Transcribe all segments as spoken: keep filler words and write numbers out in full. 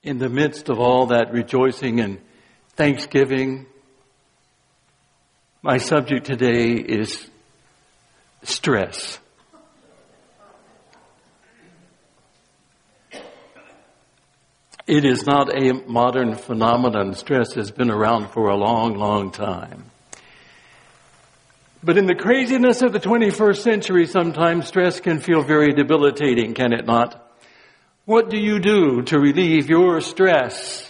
In the midst of all that rejoicing and thanksgiving, my subject today is stress. It is not a modern phenomenon. Stress has been around for a long, long time. But in the craziness of the twenty-first century, sometimes stress can feel very debilitating, can it not? What do you do to relieve your stress?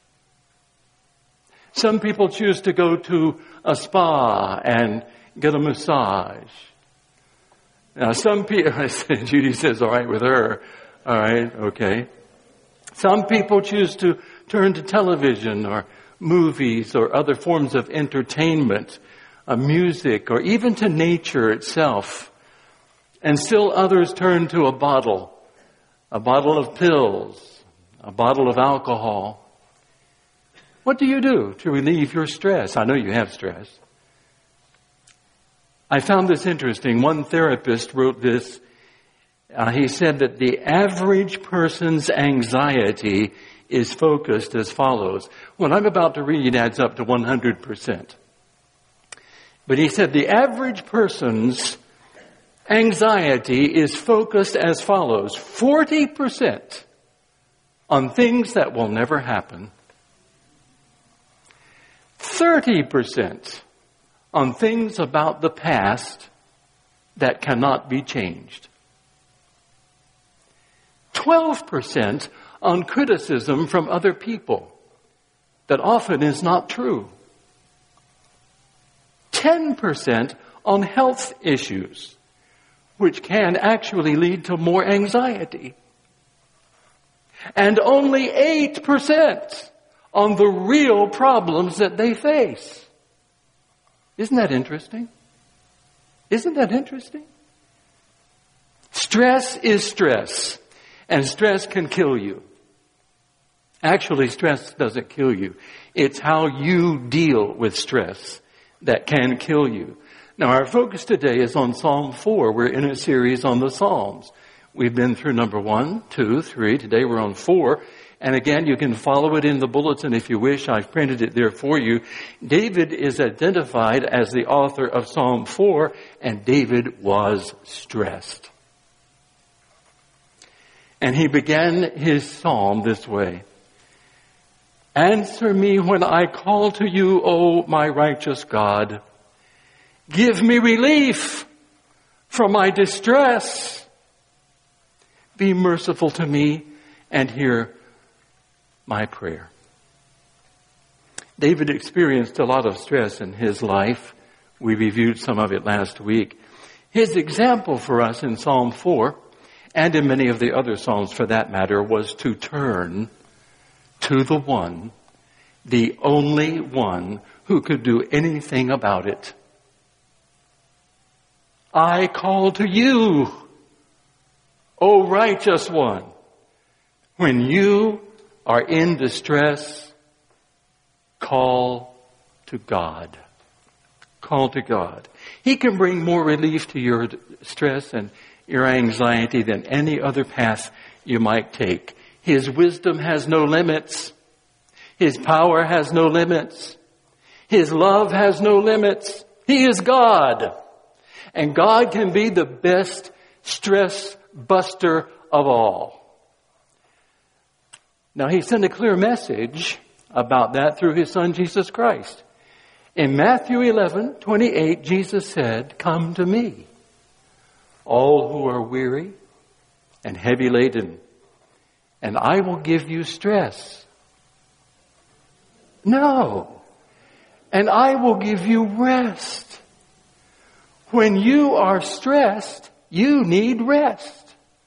Some people choose to go to a spa and get a massage. Now, some people, Judy says, all right with her. All right, okay. Some people choose to turn to television or movies or other forms of entertainment, uh, music, or even to nature itself. And still others turn to a bottle, a bottle of pills, a bottle of alcohol. What do you do to relieve your stress? I know you have stress. I found this interesting. One therapist wrote this. Uh, he said that the average person's anxiety is focused as follows. What I'm about to read adds up to one hundred percent. But he said the average person's anxiety is focused as follows. forty percent on things that will never happen. thirty percent on things about the past that cannot be changed. twelve percent on criticism from other people that often is not true. ten percent on health issues, which can actually lead to more anxiety. And only eight percent on the real problems that they face. Isn't that interesting? Isn't that interesting? Stress is stress, and stress can kill you. Actually, stress doesn't kill you. It's how you deal with stress that can kill you. Now, our focus today is on Psalm four. We're in a series on the Psalms. We've been through number one, two, three. Today we're on four. And again, you can follow it in the bulletin if you wish. I've printed it there for you. David is identified as the author of Psalm four, and David was stressed. And he began his psalm this way. Answer me when I call to you, O my righteous God. Give me relief from my distress. Be merciful to me and hear my prayer. David experienced a lot of stress in his life. We reviewed some of it last week. His example for us in Psalm four, and in many of the other Psalms for that matter, was to turn to the one, the only one who could do anything about it. I call to you, O righteous one. When you are in distress, call to God. Call to God. He can bring more relief to your stress and your anxiety than any other path you might take. His wisdom has no limits. His power has no limits. His love has no limits. He is God. And God can be the best stress buster of all. Now, he sent a clear message about that through his son, Jesus Christ. In Matthew eleven twenty-eight, Jesus said, come to me, all who are weary and heavy laden, and I will give you stress. No. And I will give you rest. When you are stressed, you need rest.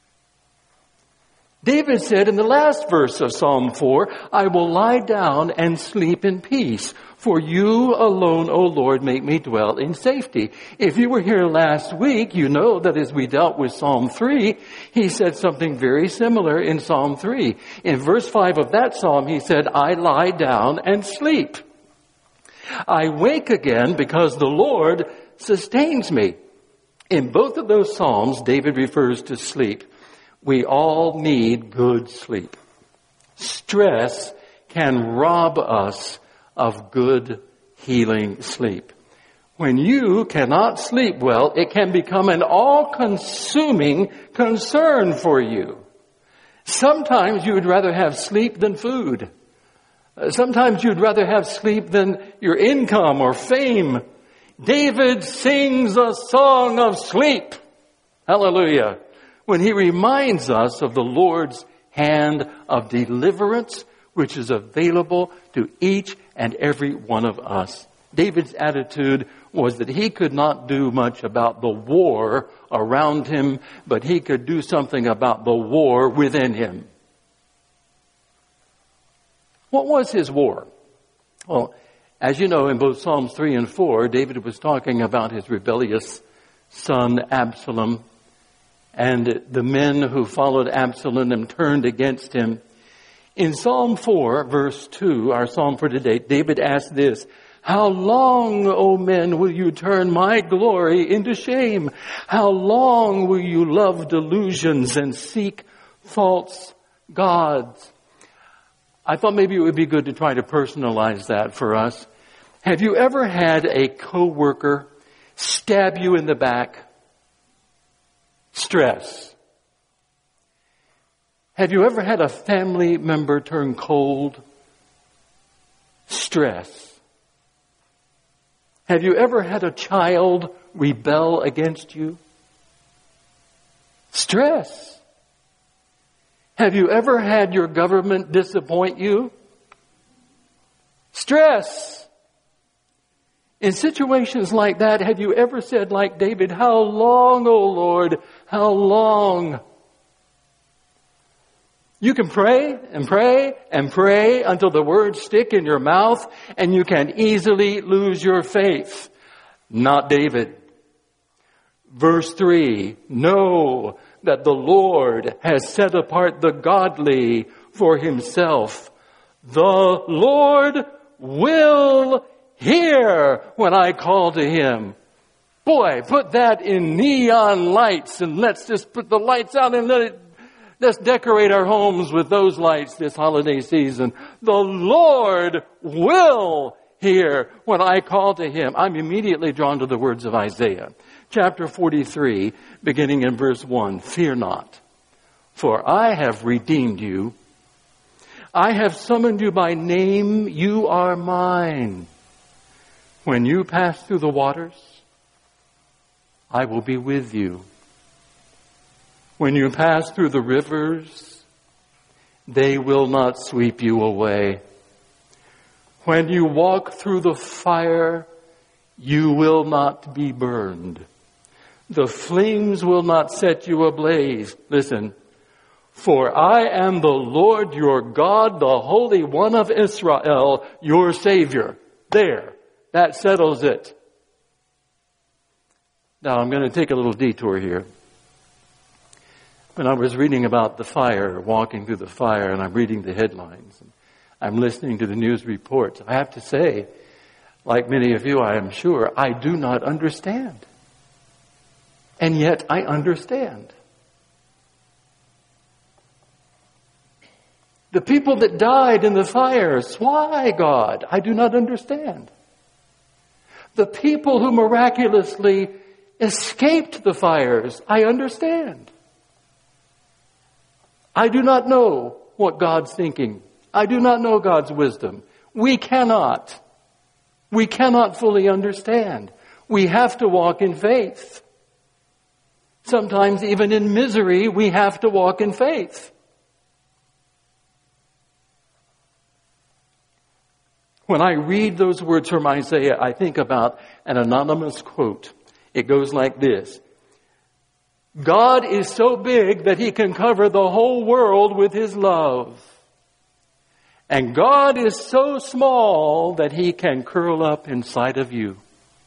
David said in the last verse of Psalm four, I will lie down and sleep in peace. For you alone, O Lord, make me dwell in safety. If you were here last week, you know that as we dealt with Psalm three, he said something very similar in Psalm three. In verse five of that psalm, he said, I lie down and sleep. I wake again because the Lord sustains me. In both of those psalms, David refers to sleep. We all need good sleep. Stress can rob us of good, healing sleep. When you cannot sleep well, it can become an all-consuming concern for you. Sometimes you would rather have sleep than food. Sometimes you'd rather have sleep than your income or fame. David sings a song of sleep. Hallelujah. When he reminds us of the Lord's hand of deliverance, which is available to each and every one of us. David's attitude was that he could not do much about the war around him, but he could do something about the war within him. What was his war? Well, as you know, in both Psalms three and four, David was talking about his rebellious son Absalom and the men who followed Absalom and turned against him. In Psalm four, verse two, our psalm for today, David asked this, "How long, O men, will you turn my glory into shame? How long will you love delusions and seek false gods?" I thought maybe it would be good to try to personalize that for us. Have you ever had a coworker stab you in the back? Stress. Have you ever had a family member turn cold? Stress. Have you ever had a child rebel against you? Stress. Have you ever had your government disappoint you? Stress. In situations like that, have you ever said like David, "How long, O Lord, how long?" You can pray and pray and pray until the words stick in your mouth and you can easily lose your faith. Not David. Verse three, know that the Lord has set apart the godly for himself. The Lord will hear when I call to him. Boy, put that in neon lights and let's just put the lights out and let it Let's decorate our homes with those lights this holiday season. The Lord will hear when I call to him. I'm immediately drawn to the words of Isaiah. Chapter forty-three, beginning in verse one. Fear not, for I have redeemed you. I have summoned you by name. You are mine. When you pass through the waters, I will be with you. When you pass through the rivers, they will not sweep you away. When you walk through the fire, you will not be burned. The flames will not set you ablaze. Listen, for I am the Lord your God, the Holy One of Israel, your Savior. There, that settles it. Now I'm going to take a little detour here. When I was reading about the fire, walking through the fire, and I'm reading the headlines, and I'm listening to the news reports, I have to say, like many of you, I am sure, I do not understand. And yet I understand. The people that died in the fires, why, God? I do not understand. The people who miraculously escaped the fires, I understand. I do not know what God's thinking. I do not know God's wisdom. We cannot. We cannot fully understand. We have to walk in faith. Sometimes even in misery, we have to walk in faith. When I read those words from Isaiah, I think about an anonymous quote. It goes like this. God is so big that he can cover the whole world with his love. And God is so small that he can curl up inside of you.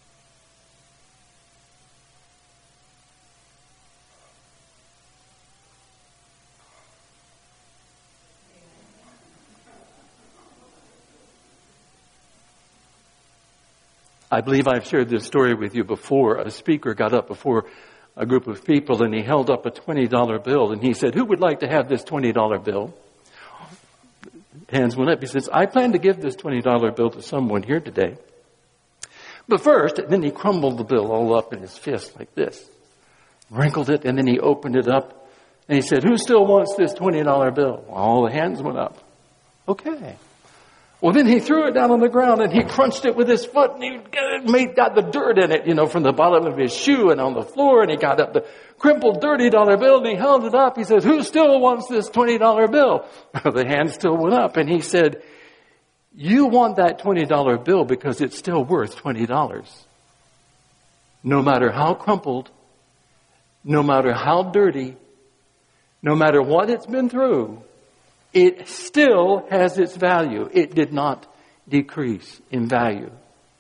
I believe I've shared this story with you before. A speaker got up before a group of people and he held up a twenty dollar bill and he said, "Who would like to have this twenty dollar bill?" Hands went up. He says, I plan to give this twenty dollar bill to someone here today. But first, then he crumbled the bill all up in his fist like this. Wrinkled it, and then he opened it up. And he said, who still wants this twenty dollar bill? All the hands went up. Okay. Well, then he threw it down on the ground and he crunched it with his foot and he got, made, got the dirt in it, you know, from the bottom of his shoe and on the floor, and he got up the crumpled dirty dollar bill and he held it up. He says, who still wants this twenty dollar bill? The hand still went up, and he said, you want that twenty dollar bill because it's still worth twenty dollars. No matter how crumpled, no matter how dirty, no matter what it's been through, it still has its value. It did not decrease in value.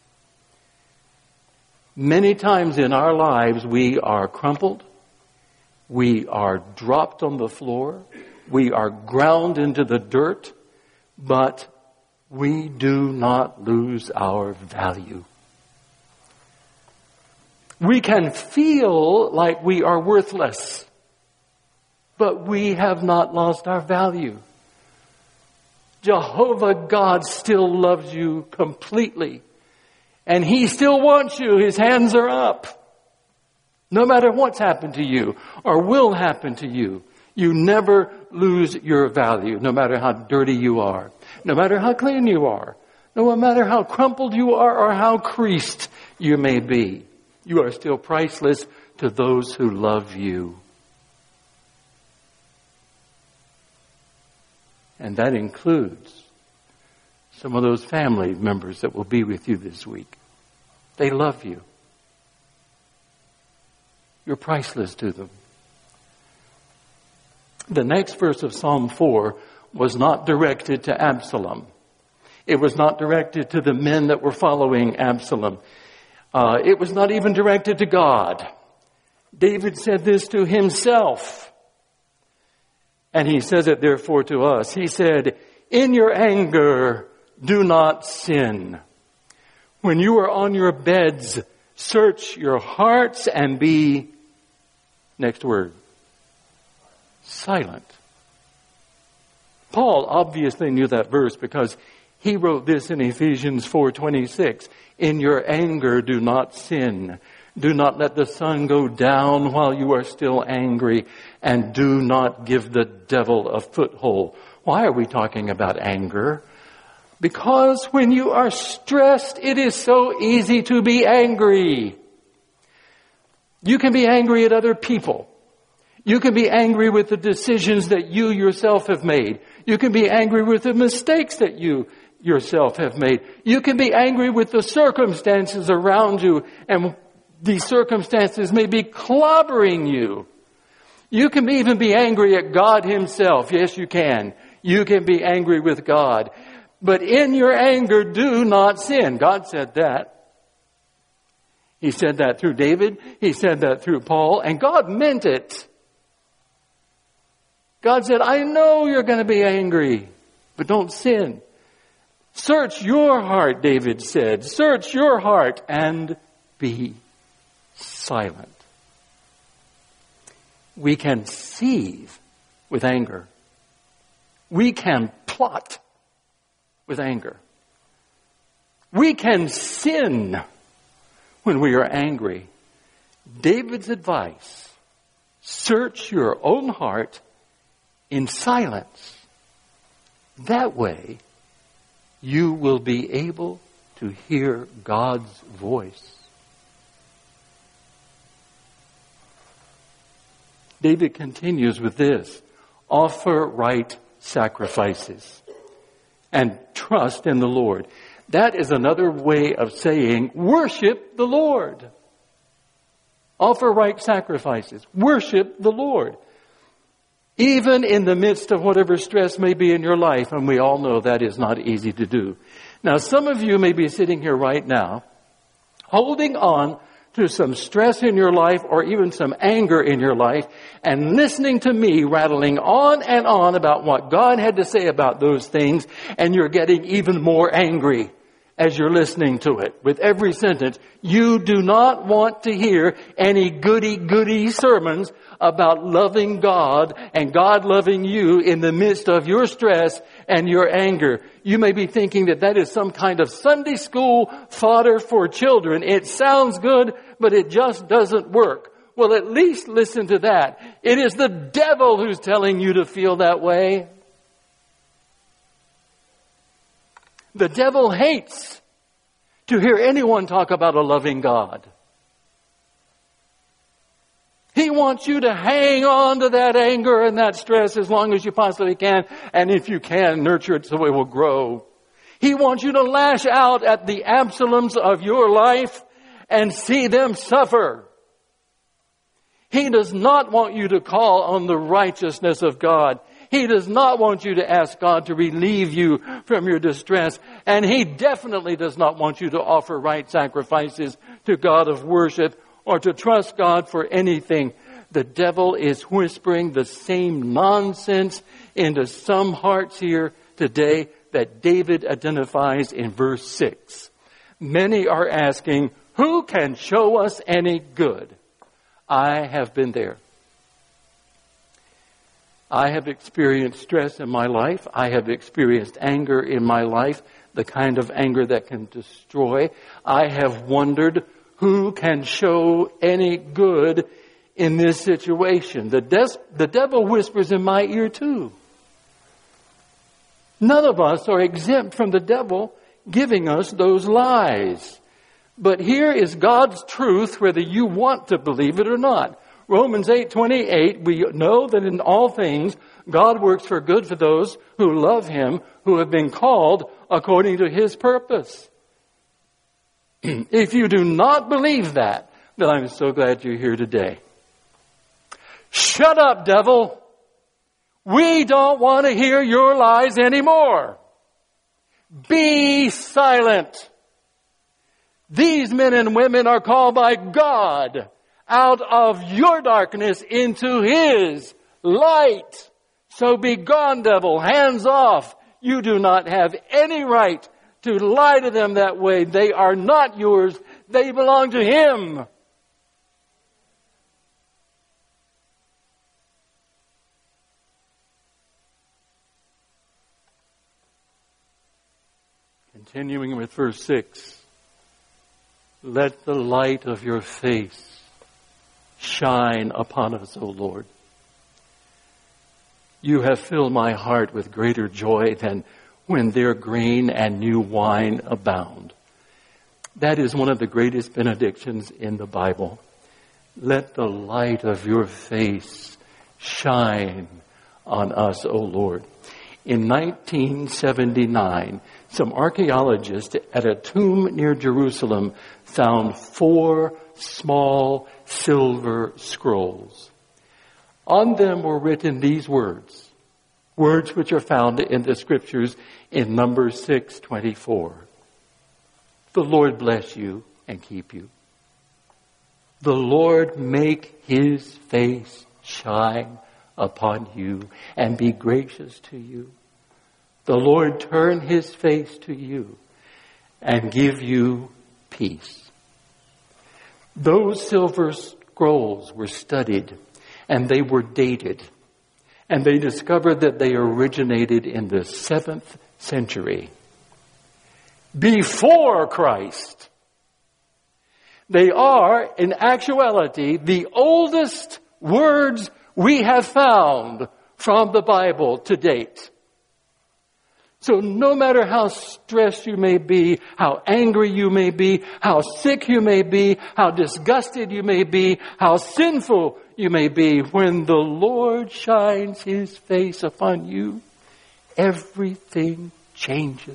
Many times in our lives, we are crumpled. We are dropped on the floor. We are ground into the dirt. But we do not lose our value. We can feel like we are worthless, but we have not lost our value. Jehovah God still loves you completely. And He still wants you. His hands are up. No matter what's happened to you or will happen to you, you never lose your value, no matter how dirty you are, no matter how clean you are, no matter how crumpled you are or how creased you may be. You are still priceless to those who love you. And that includes some of those family members that will be with you this week. They love you. You're priceless to them. The next verse of Psalm four was not directed to Absalom. It was not directed to the men that were following Absalom. Uh, it was not even directed to God. David said this to himself. And he says it therefore to us. He said, in your anger, do not sin. When you are on your beds, search your hearts and be, next word, silent. Paul obviously knew that verse because he wrote this in Ephesians four twenty-six. In your anger, do not sin. Do not let the sun go down while you are still angry, and do not give the devil a foothold. Why are we talking about anger? Because when you are stressed, it is so easy to be angry. You can be angry at other people. You can be angry with the decisions that you yourself have made. You can be angry with the mistakes that you yourself have made. You can be angry with the circumstances around you, and these circumstances may be clobbering you. You can even be angry at God Himself. Yes, you can. You can be angry with God. But in your anger, do not sin. God said that. He said that through David. He said that through Paul. And God meant it. God said, I know you're going to be angry, but don't sin. Search your heart, David said. Search your heart and be silent. We can seethe with anger. We can plot with anger. We can sin when we are angry. David's advice, search your own heart in silence. That way, you will be able to hear God's voice. David continues with this. Offer right sacrifices and trust in the Lord. That is another way of saying worship the Lord. Offer right sacrifices. Worship the Lord. Even in the midst of whatever stress may be in your life, and we all know that is not easy to do. Now, some of you may be sitting here right now, holding on to some stress in your life or even some anger in your life and listening to me rattling on and on about what God had to say about those things, and you're getting even more angry as you're listening to it, with every sentence. You do not want to hear any goody-goody sermons about loving God and God loving you in the midst of your stress and your anger. You may be thinking that that is some kind of Sunday school fodder for children. It sounds good, but it just doesn't work. Well, at least listen to that. It is the devil who's telling you to feel that way. The devil hates to hear anyone talk about a loving God. He wants you to hang on to that anger and that stress as long as you possibly can. And if you can, nurture it so it will grow. He wants you to lash out at the Absaloms of your life and see them suffer. He does not want you to call on the righteousness of God. He does not want you to ask God to relieve you from your distress. And He definitely does not want you to offer right sacrifices to God of worship or to trust God for anything. The devil is whispering the same nonsense into some hearts here today that David identifies in verse six. Many are asking, who can show us any good? I have been there. I have experienced stress in my life. I have experienced anger in my life, the kind of anger that can destroy. I have wondered who can show any good in this situation. The, des- the devil whispers in my ear too. None of us are exempt from the devil giving us those lies. But here is God's truth, whether you want to believe it or not. Romans eight twenty-eight, we know that in all things God works for good for those who love Him, who have been called according to His purpose. If you do not believe that, then I'm so glad you're here today. Shut up, devil. We don't want to hear your lies anymore. Be silent. These men and women are called by God out of your darkness into His light. So be gone, devil. Hands off. You do not have any right to lie to them that way. They are not yours. They belong to Him. Continuing with verse six. Let the light of your face shine upon us, O Lord. You have filled my heart with greater joy than when their grain and new wine abound. That is one of the greatest benedictions in the Bible. Let the light of your face shine on us, O Lord. In nineteen seventy-nine, some archaeologists at a tomb near Jerusalem found four small silver scrolls. On them were written these words, words which are found in the scriptures in Numbers six twenty-four. The Lord bless you and keep you. The Lord make His face shine upon you and be gracious to you. The Lord turn His face to you and give you peace. Those silver scrolls were studied and they were dated. And they discovered that they originated in the seventh century. Before Christ. They are, in actuality, the oldest words we have found from the Bible to date. So no matter how stressed you may be, how angry you may be, how sick you may be, how disgusted you may be, how sinful you may be, when the Lord shines His face upon you, everything changes.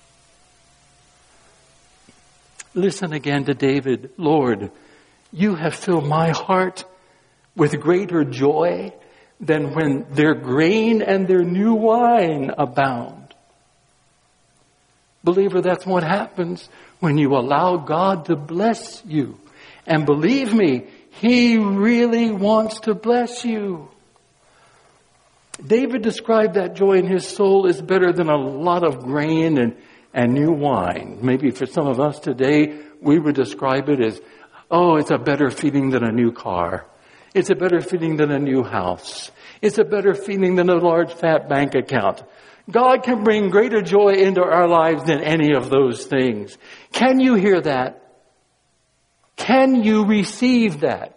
Listen again to David. Lord, you have filled my heart with greater joy than when their grain and their new wine abound. Believer, that's what happens when you allow God to bless you. And believe me, He really wants to bless you. David described that joy in his soul as better than a lot of grain and and new wine. Maybe for some of us today, we would describe it as, oh, it's a better feeling than a new car. It's a better feeling than a new house. It's a better feeling than a large fat bank account. God can bring greater joy into our lives than any of those things. Can you hear that? Can you receive that?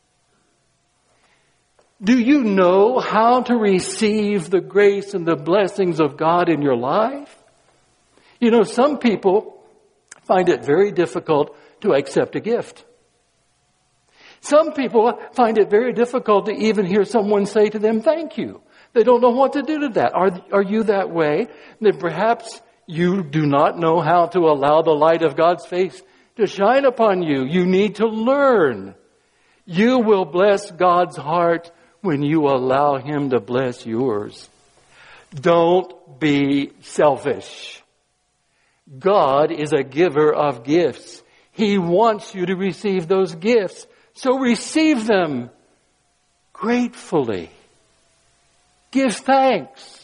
Do you know how to receive the grace and the blessings of God in your life? You know, some people find it very difficult to accept a gift. Some people find it very difficult to even hear someone say to them, thank you. They don't know what to do to that. Are, are you that way? Then perhaps you do not know how to allow the light of God's face to shine upon you. You need to learn. You will bless God's heart when you allow Him to bless yours. Don't be selfish. God is a giver of gifts. He wants you to receive those gifts. So receive them gratefully. Give thanks.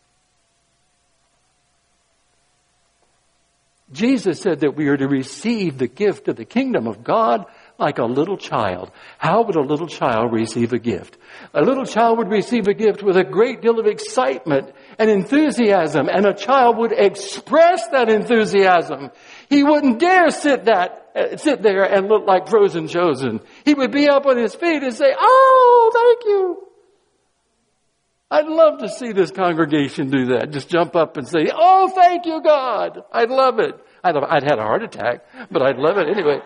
Jesus said that we are to receive the gift of the kingdom of God like a little child. How would a little child receive a gift? A little child would receive a gift with a great deal of excitement and enthusiasm, and a child would express that enthusiasm. He wouldn't dare sit that uh, sit there and look like Frozen Chosen. He would be up on his feet and say, "Oh, thank you." I'd love to see this congregation do that. Just jump up and say, "Oh, thank you, God." I'd love it. I'd, I'd had a heart attack, but I'd love it anyway.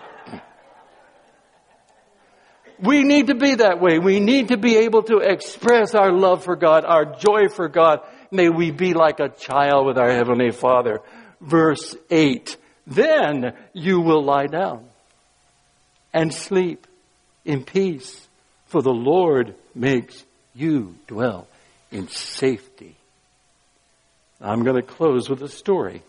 We need to be that way. We need to be able to express our love for God, our joy for God. May we be like a child with our Heavenly Father. Verse eight, then you will lie down and sleep in peace, for the Lord makes you dwell in safety. I'm going to close with a story.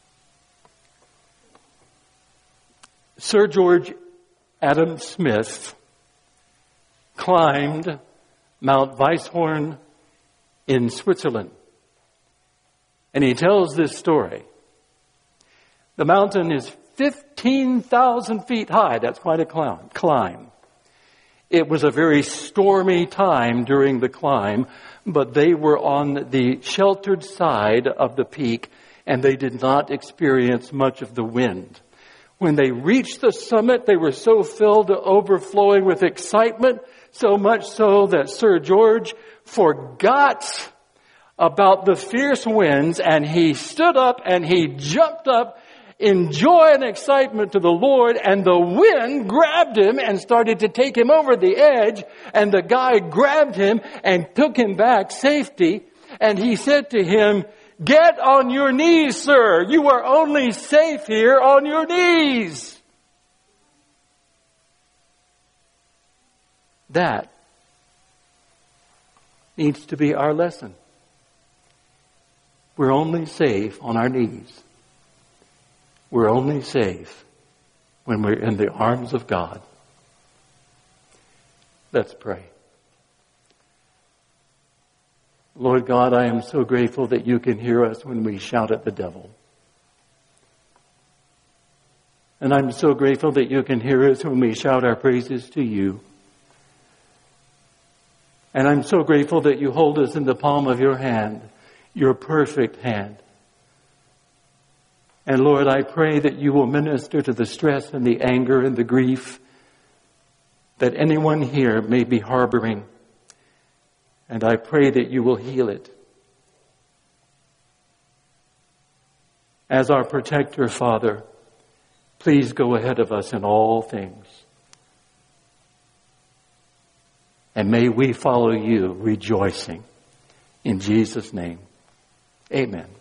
Sir George Adam Smith climbed Mount Weisshorn in Switzerland. And he tells this story. The mountain is fifteen thousand feet high. That's quite a climb. It was a very stormy time during the climb, but they were on the sheltered side of the peak, and they did not experience much of the wind. When they reached the summit, they were so filled to overflowing with excitement, so much so that Sir George forgot about the fierce winds, and he stood up and he jumped up in joy and excitement to the Lord, and the wind grabbed him and started to take him over the edge, and the guy grabbed him and took him back safety, and he said to him, "Get on your knees, sir. You are only safe here on your knees." That needs to be our lesson. We're only safe on our knees. We're only safe when we're in the arms of God. Let's pray. Lord God, I am so grateful that you can hear us when we shout at the devil. And I'm so grateful that you can hear us when we shout our praises to you. And I'm so grateful that you hold us in the palm of your hand, your perfect hand. And Lord, I pray that you will minister to the stress and the anger and the grief that anyone here may be harboring. And I pray that you will heal it. As our protector, Father, please go ahead of us in all things. And may we follow you rejoicing. In Jesus' name, amen.